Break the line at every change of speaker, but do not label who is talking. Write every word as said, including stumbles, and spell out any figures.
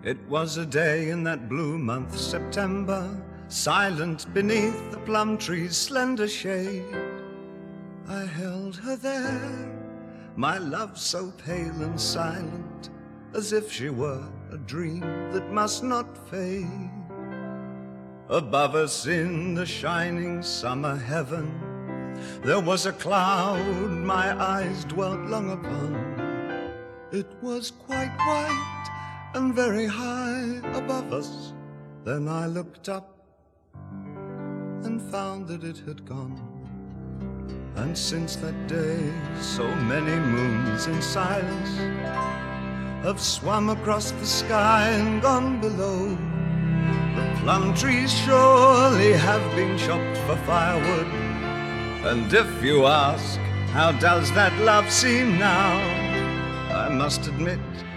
It was a day in that blue month, September, silent beneath the plum tree's slender shade. I held her there, my love so pale and silent, as if she were a dream that must not fade. Above us in the shining summer heaven, there was a cloud my eyes dwelt long upon. It was quite white and very high above us. Then I looked up and found that it had gone. And since that day, so many moons in silence have swum across the sky and gone below. The plum trees surely have been chopped for firewood. And if you ask, how does that love seem now? I must admit